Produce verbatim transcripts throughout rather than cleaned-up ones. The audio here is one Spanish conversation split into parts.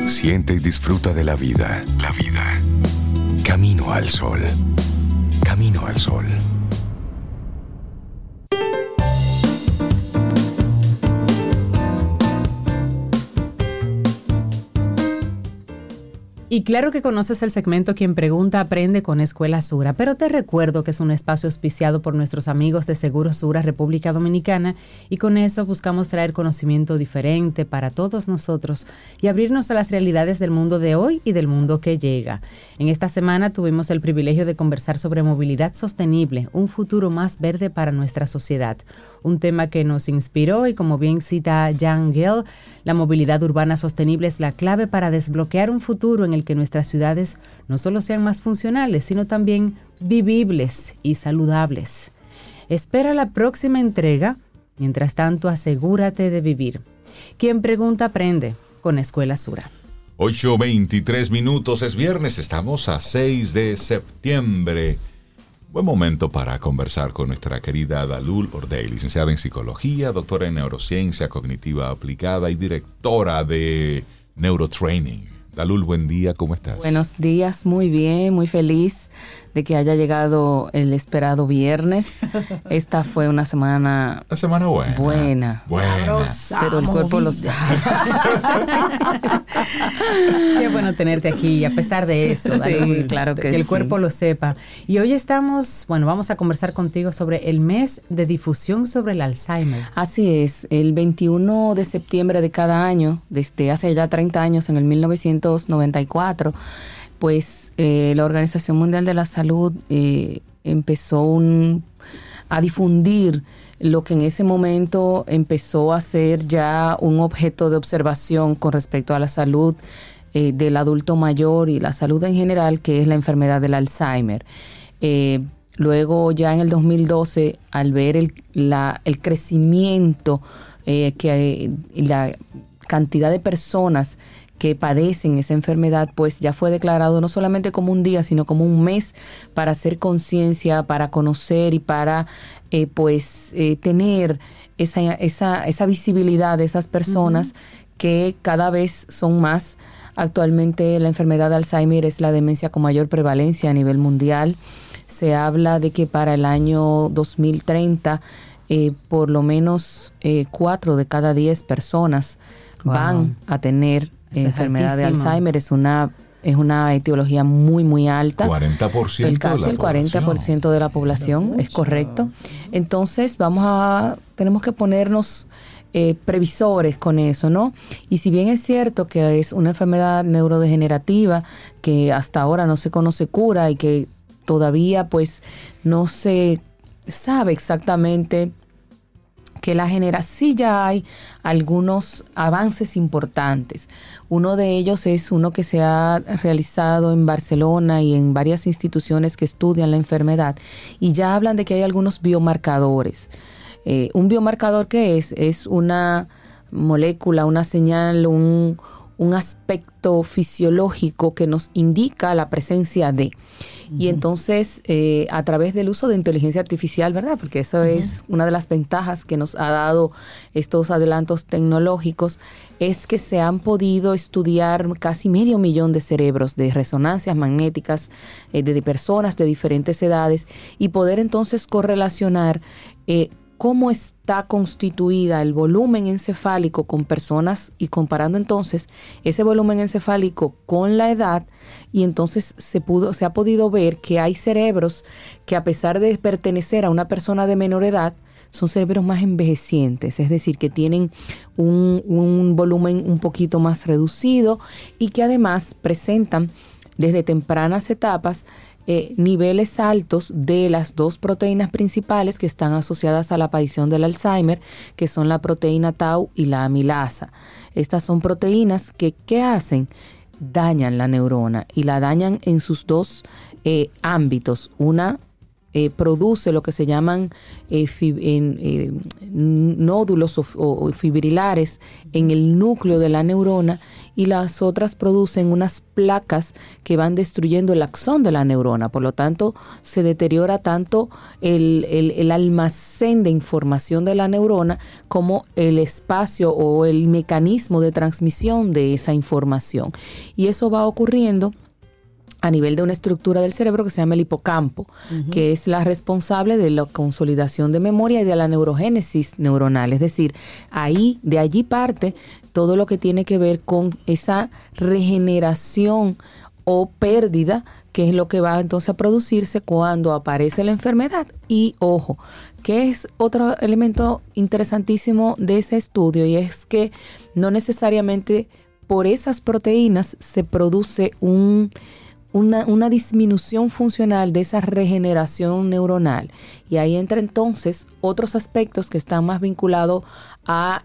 Siente y disfruta de la vida. La vida. Camino al sol. Camino al sol. Y claro que conoces el segmento Quien Pregunta Aprende con Escuela Sura, pero te recuerdo que es un espacio auspiciado por nuestros amigos de Seguros Sura República Dominicana, y con eso buscamos traer conocimiento diferente para todos nosotros y abrirnos a las realidades del mundo de hoy y del mundo que llega. En esta semana tuvimos el privilegio de conversar sobre movilidad sostenible, un futuro más verde para nuestra sociedad. Un tema que nos inspiró y, como bien cita Jan Gehl, la movilidad urbana sostenible es la clave para desbloquear un futuro en el que nuestras ciudades no solo sean más funcionales, sino también vivibles y saludables. Espera la próxima entrega. Mientras tanto, asegúrate de vivir. Quien Pregunta Aprende con Escuela Sura. ocho veintitrés minutos, es viernes, estamos a seis de septiembre. Buen momento para conversar con nuestra querida Dalul Ordey, licenciada en Psicología, doctora en Neurociencia Cognitiva Aplicada y directora de Neurotraining. Dalul, buen día, ¿cómo estás? Buenos días, muy bien, muy feliz de que haya llegado el esperado viernes. Esta fue una semana... Una semana buena. Buena. Buena. Pero el cuerpo lo sabe. Qué bueno tenerte aquí, a pesar de eso. Sí, claro que, que el sí. cuerpo lo sepa. Y hoy estamos, bueno, vamos a conversar contigo sobre el mes de difusión sobre el Alzheimer. Así es, el veintiuno de septiembre de cada año, desde hace ya treinta años, en el mil novecientos noventa y cuatro, pues eh, la Organización Mundial de la Salud eh, empezó un, a difundir lo que en ese momento empezó a ser ya un objeto de observación con respecto a la salud eh, del adulto mayor y la salud en general, que es la enfermedad del Alzheimer. Eh, luego ya en el dos mil doce, al ver el, la, el crecimiento, eh, que eh, la cantidad de personas que padecen esa enfermedad, pues ya fue declarado no solamente como un día, sino como un mes para hacer conciencia, para conocer y para eh, pues eh, tener esa, esa, esa visibilidad de esas personas uh-huh. que cada vez son más. Actualmente la enfermedad de Alzheimer es la demencia con mayor prevalencia a nivel mundial. Se habla de que para el año dos mil treinta eh, por lo menos eh, cuatro de cada diez personas wow. van a tener Eso enfermedad de altísimo. Alzheimer. Es una es una etiología muy muy alta. cuarenta por ciento el casi de la el cuarenta por ciento población. de la población, es correcto. Entonces vamos a tenemos que ponernos eh, previsores con eso, ¿no? Y si bien es cierto que es una enfermedad neurodegenerativa que hasta ahora no se conoce cura y que todavía pues no se sabe exactamente que la genera, sí ya hay algunos avances importantes. Uno de ellos es uno que se ha realizado en Barcelona y en varias instituciones que estudian la enfermedad, y ya hablan de que hay algunos biomarcadores. Eh, un biomarcador, ¿qué es? Es una molécula, una señal, un, un aspecto fisiológico que nos indica la presencia de... Y entonces, eh, a través del uso de inteligencia artificial, ¿verdad? Porque eso uh-huh. es una de las ventajas que nos ha dado estos adelantos tecnológicos, es que se han podido estudiar casi medio millón de cerebros de resonancias magnéticas eh, de, de personas de diferentes edades, y poder entonces correlacionar eh, cómo está constituida el volumen encefálico con personas, y comparando entonces ese volumen encefálico con la edad, y entonces se pudo, se ha podido ver que hay cerebros que, a pesar de pertenecer a una persona de menor edad, son cerebros más envejecientes, es decir, que tienen un, un volumen un poquito más reducido, y que además presentan desde tempranas etapas Eh, niveles altos de las dos proteínas principales que están asociadas a la aparición del Alzheimer, que son la proteína tau y la amilasa. Estas son proteínas que, ¿qué hacen? Dañan la neurona, y la dañan en sus dos eh, ámbitos. Una eh, produce lo que se llaman eh, fib- en, eh, nódulos o, o fibrilares en el núcleo de la neurona, y las otras producen unas placas que van destruyendo el axón de la neurona. Por lo tanto, se deteriora tanto el, el, el almacén de información de la neurona como el espacio o el mecanismo de transmisión de esa información. Y eso va ocurriendo a nivel de una estructura del cerebro que se llama el hipocampo, uh-huh. que es la responsable de la consolidación de memoria y de la neurogénesis neuronal. Es decir, ahí, de allí parte todo lo que tiene que ver con esa regeneración o pérdida, que es lo que va entonces a producirse cuando aparece la enfermedad. Y ojo, que es otro elemento interesantísimo de ese estudio, y es que no necesariamente por esas proteínas se produce un Una, una disminución funcional de esa regeneración neuronal. Y ahí entra entonces otros aspectos que están más vinculados a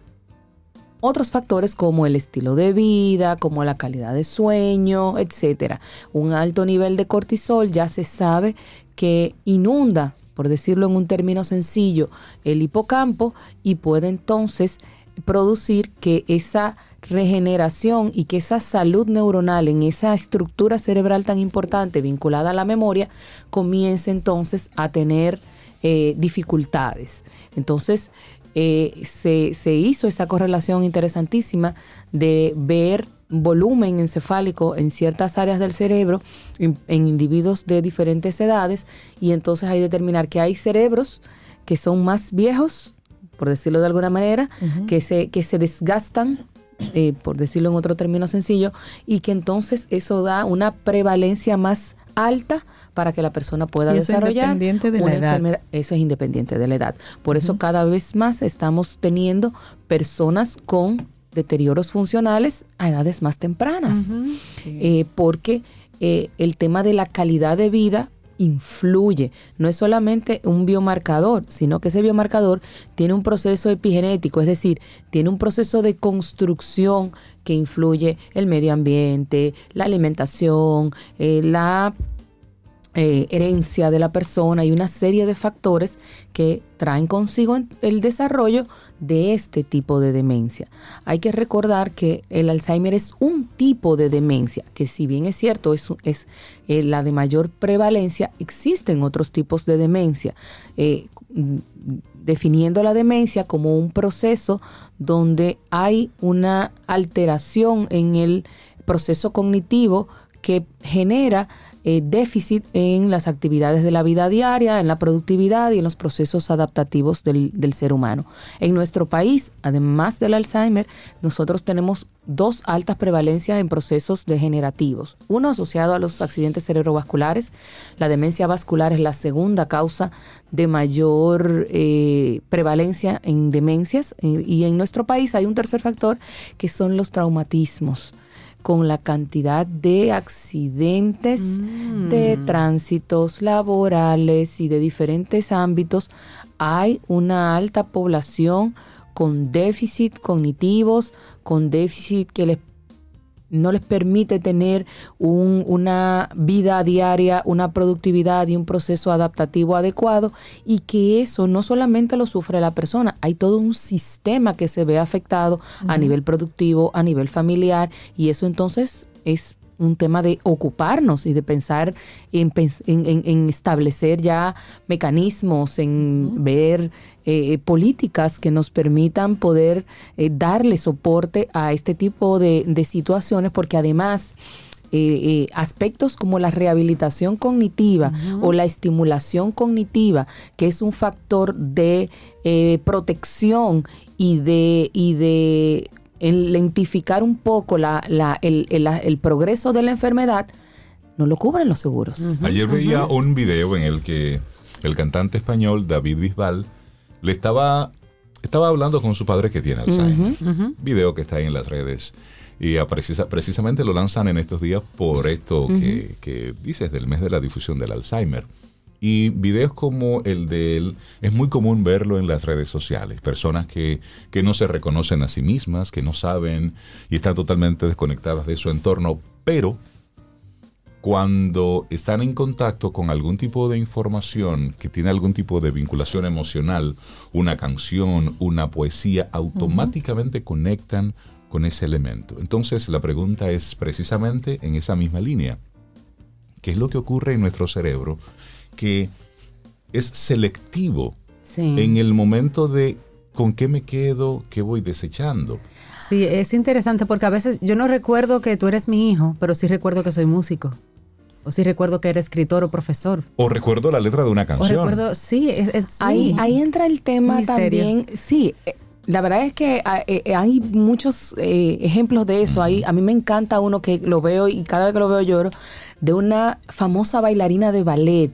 otros factores como el estilo de vida, como la calidad de sueño, etcétera. Un alto nivel de cortisol ya se sabe que inunda, por decirlo en un término sencillo, el hipocampo y puede entonces producir que esa regeneración y que esa salud neuronal en esa estructura cerebral tan importante vinculada a la memoria comience entonces a tener eh, dificultades. Entonces eh, se, se hizo esa correlación interesantísima de ver volumen encefálico en ciertas áreas del cerebro en, en individuos de diferentes edades, y entonces hay determinar que hay cerebros que son más viejos, por decirlo de alguna manera, uh-huh. que se, que se desgastan, Eh, por decirlo en otro término sencillo, y que entonces eso da una prevalencia más alta para que la persona pueda y eso desarrollar independiente de una la edad. enfermedad. Eso es independiente de la edad. Por uh-huh. eso cada vez más estamos teniendo personas con deterioros funcionales a edades más tempranas, uh-huh. sí. eh, porque eh, el tema de la calidad de vida influye. No es solamente un biomarcador, sino que ese biomarcador tiene un proceso epigenético, es decir, tiene un proceso de construcción que influye el medio ambiente, la alimentación, eh, la eh, herencia de la persona y una serie de factores que traen consigo el desarrollo de este tipo de demencia. Hay que recordar que el Alzheimer es un tipo de demencia, que si bien es cierto, es, es eh, la de mayor prevalencia, existen otros tipos de demencia, eh, definiendo la demencia como un proceso donde hay una alteración en el proceso cognitivo que genera Eh, déficit en las actividades de la vida diaria, en la productividad y en los procesos adaptativos del, del ser humano. En nuestro país, además del Alzheimer, nosotros tenemos dos altas prevalencias en procesos degenerativos. Uno asociado a los accidentes cerebrovasculares. La demencia vascular es la segunda causa de mayor eh, prevalencia en demencias. Eh, y en nuestro país hay un tercer factor que son los traumatismos, con la cantidad de accidentes mm. de tránsitos laborales y de diferentes ámbitos. Hay una alta población con déficit cognitivos, con déficit que les no les permite tener un, una vida diaria, una productividad y un proceso adaptativo adecuado, y que eso no solamente lo sufre la persona, hay todo un sistema que se ve afectado uh-huh. a nivel productivo, a nivel familiar, y eso entonces es un tema de ocuparnos y de pensar en, en, en, en establecer ya mecanismos, en uh-huh. ver eh, políticas que nos permitan poder eh, darle soporte a este tipo de, de situaciones, porque además eh, eh, aspectos como la rehabilitación cognitiva uh-huh. o la estimulación cognitiva, que es un factor de eh, protección y de, y de en lentificar un poco la, la, el, el, el progreso de la enfermedad, no lo cubren los seguros. Uh-huh. Ayer veía un video en el que el cantante español David Bisbal le estaba, estaba hablando con su padre que tiene Alzheimer. Uh-huh. Uh-huh. Video que está ahí en las redes. Y precisa, precisamente lo lanzan en estos días por esto uh-huh. que, que dices del mes de la difusión del Alzheimer. Y videos como el de él, es muy común verlo en las redes sociales. Personas que, que no se reconocen a sí mismas, que no saben y están totalmente desconectadas de su entorno. Pero cuando están en contacto con algún tipo de información que tiene algún tipo de vinculación emocional, una canción, una poesía, automáticamente uh-huh. conectan con ese elemento. Entonces la pregunta es precisamente en esa misma línea. ¿Qué es lo que ocurre en nuestro cerebro que es selectivo sí. en el momento de con qué me quedo, qué voy desechando? Sí, es interesante porque a veces yo no recuerdo que tú eres mi hijo, pero sí recuerdo que soy músico. O sí recuerdo que eres escritor o profesor. O recuerdo la letra de una canción. O recuerdo, sí. Es, es, sí. Ahí, ahí entra el tema también. Sí, la verdad es que hay muchos eh, ejemplos de eso. Ahí, a mí me encanta uno que lo veo y cada vez que lo veo lloro, de una famosa bailarina de ballet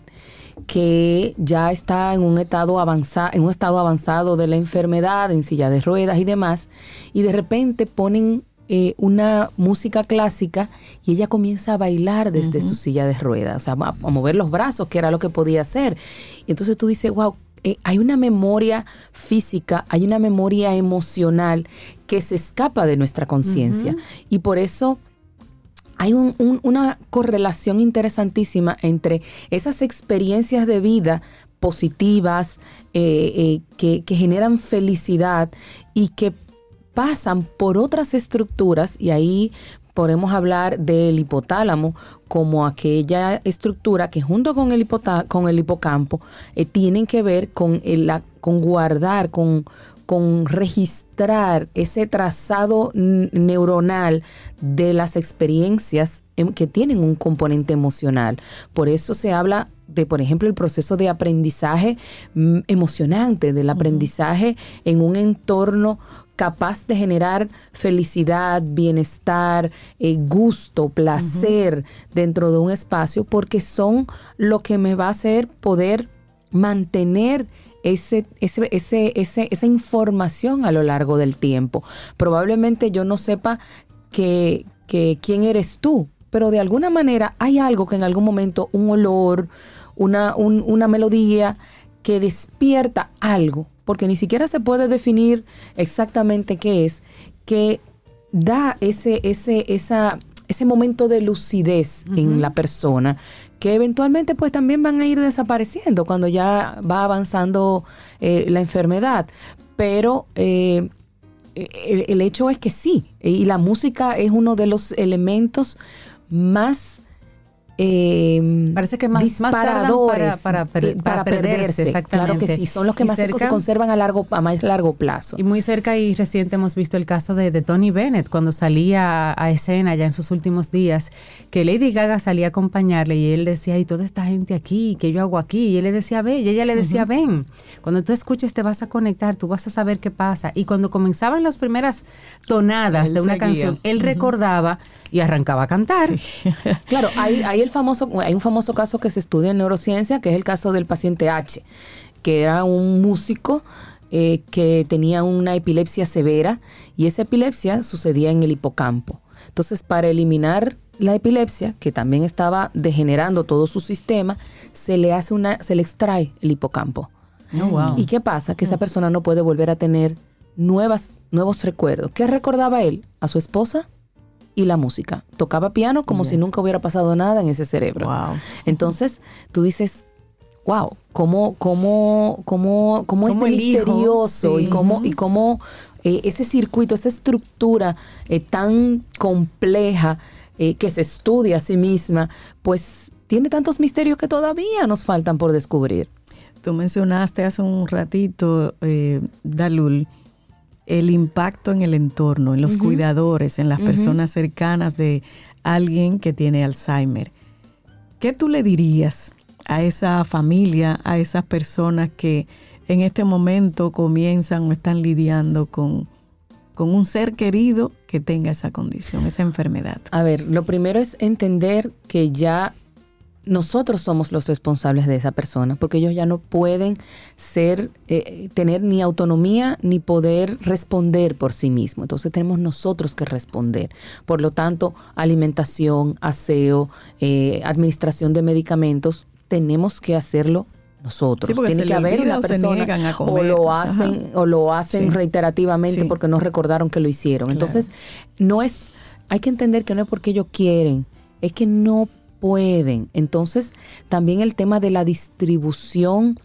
que ya está en un estado avanzado, en un estado avanzado de la enfermedad, en silla de ruedas y demás, y de repente ponen eh, una música clásica y ella comienza a bailar desde uh-huh. su silla de ruedas, o sea, a, a mover los brazos, que era lo que podía hacer. Y entonces tú dices, wow, eh, hay una memoria física, hay una memoria emocional que se escapa de nuestra conciencia. Uh-huh. Y por eso hay un, un, una correlación interesantísima entre esas experiencias de vida positivas eh, eh, que, que generan felicidad y que pasan por otras estructuras, y ahí podemos hablar del hipotálamo como aquella estructura que junto con el, hipotá- con el hipocampo eh, tienen que ver con, el, la, con guardar, con con registrar ese trazado n- neuronal de las experiencias em- que tienen un componente emocional. Por eso se habla de, por ejemplo, el proceso de aprendizaje m- emocionante, del aprendizaje uh-huh. en un entorno capaz de generar felicidad, bienestar, eh, gusto, placer uh-huh. dentro de un espacio, porque son lo que me va a hacer poder mantener Ese, ese, ese, ese, esa información a lo largo del tiempo. Probablemente yo no sepa que, que quién eres tú, pero de alguna manera hay algo que en algún momento, un olor, una, un, una melodía que despierta algo, porque ni siquiera se puede definir exactamente qué es, que da ese, ese, esa, ese momento de lucidez uh-huh. en la persona, que eventualmente pues también van a ir desapareciendo cuando ya va avanzando eh, la enfermedad. Pero eh, el, el hecho es que sí, y la música es uno de los elementos más Eh, parece que más, disparadores más para, para, per, para, para perderse, perderse exactamente. Claro que sí, son los que más cerca, se conservan a largo a más largo plazo. Y muy cerca y reciente hemos visto el caso de, de Tony Bennett cuando salía a, a escena ya en sus últimos días, que Lady Gaga salía a acompañarle y él decía, y toda esta gente aquí, ¿qué yo hago aquí? Y él le decía, ve, y ella le decía, uh-huh. ven, cuando tú escuches te vas a conectar, tú vas a saber qué pasa. Y cuando comenzaban las primeras tonadas él de una seguía. canción, él uh-huh. recordaba y arrancaba a cantar. Claro, hay, hay el famoso, hay un famoso caso que se estudia en neurociencia, que es el caso del paciente H, que era un músico eh, que tenía una epilepsia severa, y esa epilepsia sucedía en el hipocampo. Entonces, para eliminar la epilepsia, que también estaba degenerando todo su sistema, se le hace una, se le extrae el hipocampo. Oh, wow. ¿Y qué pasa? Que esa persona no puede volver a tener nuevas, nuevos recuerdos. ¿Qué recordaba él? A su esposa y la música. Tocaba piano como yeah. si nunca hubiera pasado nada en ese cerebro. Wow. Entonces, tú dices, wow, cómo, cómo, cómo, cómo es misterioso sí. y cómo, y cómo eh, ese circuito, esa estructura eh, tan compleja eh, que se estudia a sí misma, pues tiene tantos misterios que todavía nos faltan por descubrir. Tú mencionaste hace un ratito, eh, Dalul, el impacto en el entorno, en los uh-huh. cuidadores, en las uh-huh. personas cercanas de alguien que tiene Alzheimer. ¿Qué tú le dirías a esa familia, a esas personas que en este momento comienzan o están lidiando con, con un ser querido que tenga esa condición, esa enfermedad? A ver, lo primero es entender que ya nosotros somos los responsables de esa persona, porque ellos ya no pueden ser, eh, tener ni autonomía ni poder responder por sí mismos. Entonces tenemos nosotros que responder. Por lo tanto, alimentación, aseo, eh, administración de medicamentos, tenemos que hacerlo nosotros. Sí, tiene que haber una persona o lo hacen Ajá. o lo hacen sí. reiterativamente sí. porque no recordaron que lo hicieron. Claro. Entonces, no es, hay que entender que no es porque ellos quieren, es que no pueden. Entonces, también el tema de la distribución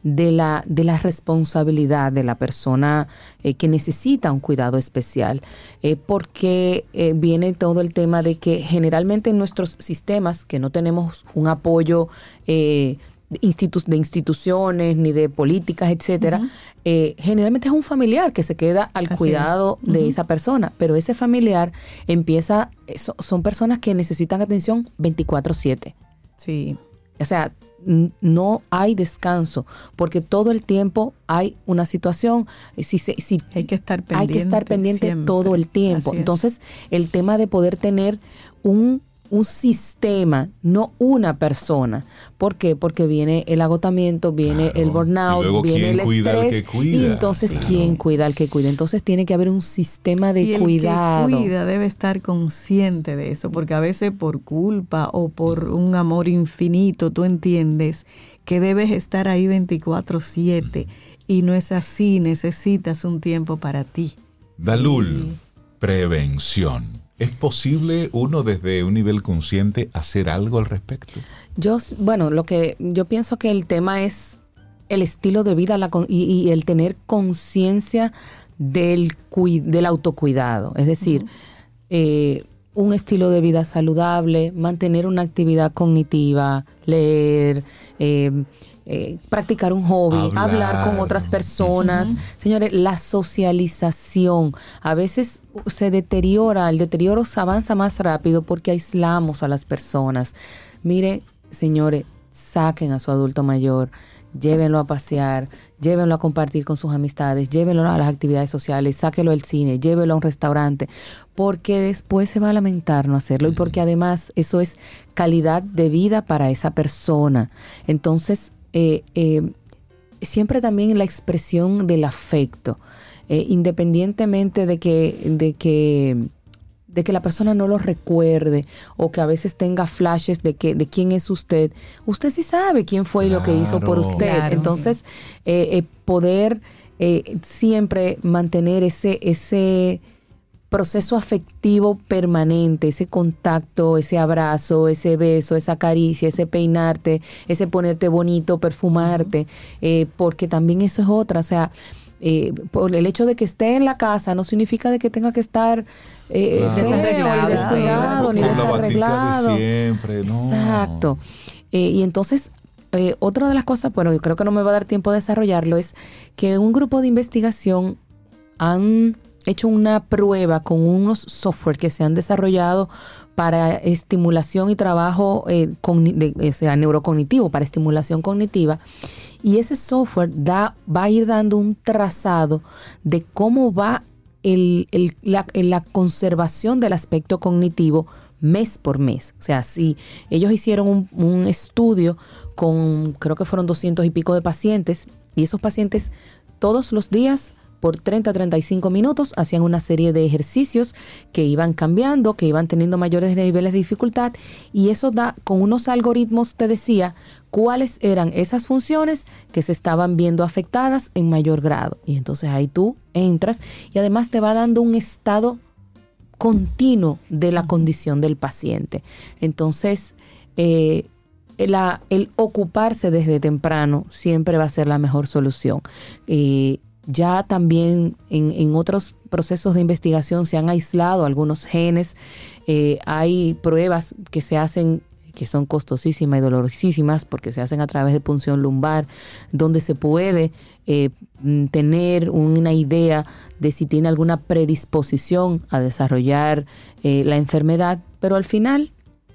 de la, de la responsabilidad de la persona eh, que necesita un cuidado especial, eh, porque eh, viene todo el tema de que generalmente en nuestros sistemas, que no tenemos un apoyo eh, Institu- de instituciones ni de políticas, etcétera, uh-huh. eh, generalmente es un familiar que se queda al Así cuidado uh-huh. de esa persona, pero ese familiar empieza, so, son personas que necesitan atención veinticuatro siete. Sí. O sea, n- no hay descanso, porque todo el tiempo hay una situación, si se, si hay que estar pendiente, hay que estar pendiente siempre. todo el tiempo. Entonces, el tema de poder tener un un sistema, no una persona. ¿Por qué? Porque viene el agotamiento, viene claro. el burnout, viene el estrés. El cuida, y entonces, claro. ¿quién cuida al que cuida? Entonces tiene que haber un sistema de y el cuidado. El que cuida debe estar consciente de eso, porque a veces por culpa o por un amor infinito, tú entiendes que debes estar ahí veinticuatro siete y no es así, necesitas un tiempo para ti. Dalul, sí. Prevención. ¿Es posible uno desde un nivel consciente hacer algo al respecto? Yo, bueno, lo que yo pienso que el tema es el estilo de vida la, y, y el tener conciencia del, del autocuidado. Es decir, uh-huh. eh, un estilo de vida saludable, mantener una actividad cognitiva, leer, eh, Eh, practicar un hobby, hablar, hablar con otras personas. Uh-huh. Señores, la socialización a veces se deteriora, el deterioro se avanza más rápido porque aislamos a las personas. Mire, señores, saquen a su adulto mayor, llévenlo a pasear, llévenlo a compartir con sus amistades, llévenlo a las actividades sociales, sáquelo al cine, llévenlo a un restaurante, porque después se va a lamentar no hacerlo y porque además eso es calidad de vida para esa persona. Entonces, Eh, eh, siempre también la expresión del afecto, eh, independientemente de que, de que de que la persona no lo recuerde o que a veces tenga flashes de que de quién es usted, usted sí sabe quién fue claro, lo que hizo por usted. Claro. Entonces, eh, eh, poder eh, siempre mantener ese ese proceso afectivo permanente, ese contacto, ese abrazo, ese beso, esa caricia, ese peinarte, ese ponerte bonito, perfumarte, eh, porque también eso es otra, o sea, eh, por el hecho de que esté en la casa no significa de que tenga que estar eh, claro. desarreglado, ni descuidado, ni desarreglado. De siempre, no. Exacto. Eh, y entonces, eh, otra de las cosas, bueno, yo creo que no me va a dar tiempo de desarrollarlo, es que un grupo de investigación han hecho una prueba con unos software que se han desarrollado para estimulación y trabajo eh, cogn- de, o sea, neurocognitivo, para estimulación cognitiva. Y ese software da, va a ir dando un trazado de cómo va el, el, la, la conservación del aspecto cognitivo mes por mes. O sea, si ellos hicieron un, un estudio con, creo que fueron doscientos y pico de pacientes, y esos pacientes todos los días por treinta a treinta y cinco minutos hacían una serie de ejercicios que iban cambiando, que iban teniendo mayores niveles de dificultad, y eso da, con unos algoritmos te decía cuáles eran esas funciones que se estaban viendo afectadas en mayor grado. Y entonces ahí tú entras y además te va dando un estado continuo de la condición del paciente. Entonces, eh, la, el ocuparse desde temprano siempre va a ser la mejor solución. Eh, Ya también en, en otros procesos de investigación se han aislado algunos genes. Eh, hay pruebas que se hacen que son costosísimas y dolorosísimas porque se hacen a través de punción lumbar, donde se puede eh, tener una idea de si tiene alguna predisposición a desarrollar eh, la enfermedad. Pero al final,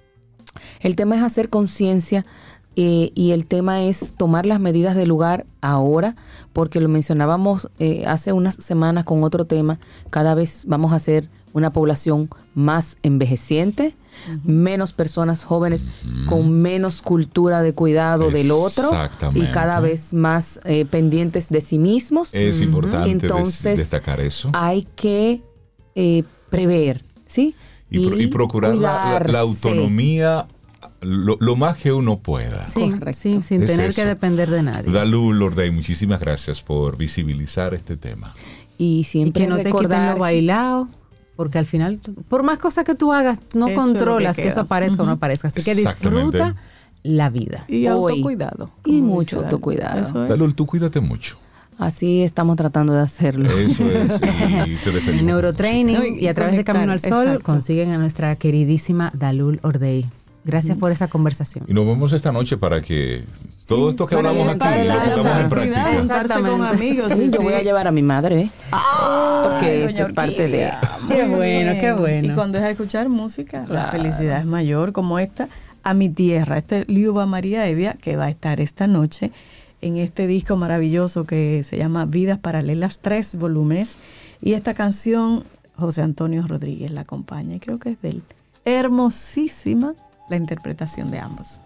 el tema es hacer conciencia. Eh, y el tema es tomar las medidas de lugar ahora, porque lo mencionábamos eh, hace unas semanas con otro tema. Cada vez vamos a ser una población más envejeciente, uh-huh. menos personas jóvenes uh-huh. con menos cultura de cuidado del otro y cada vez más eh, pendientes de sí mismos. Es uh-huh. importante Entonces, destacar eso. Hay que eh, prever, ¿sí? Y, y, y procurar la, la autonomía Lo, lo más que uno pueda. Sí, sí sin es tener eso. que depender de nadie. Dalul Ordey, muchísimas gracias por visibilizar este tema. Y siempre y que no recordar te quiten lo bailado, porque al final, por más cosas que tú hagas, no eso controlas que, que, que eso aparezca uh-huh. o no aparezca. Así que disfruta la vida. Y Hoy. autocuidado. Y como mucho dice autocuidado. Eso es. Dalul, tú cuídate mucho. Así estamos tratando de hacerlo. Eso es. Y te despedimos. En Neurotraining No, y y a través de conectar, Camino al Sol exacto. consiguen a nuestra queridísima Dalul Ordey. Gracias por esa conversación. Y nos vemos esta noche para que todo esto que para hablamos aquí levantar el lo alma. pongamos en Felicidad, práctica. juntarse con Exactamente. amigos. Sí, sí, yo sí. voy a llevar a mi madre, ¿eh? porque Ay, eso doña es parte de... Orquídea, muy Qué bueno, bien. qué bueno. Y cuando es a escuchar música, la Claro. felicidad es mayor, como esta, A mi tierra. Este Liuba María Evia, que va a estar esta noche en este disco maravilloso que se llama Vidas Paralelas, tres volúmenes. Y esta canción, José Antonio Rodríguez la acompaña, y creo que es de él. Hermosísima la interpretación de ambos.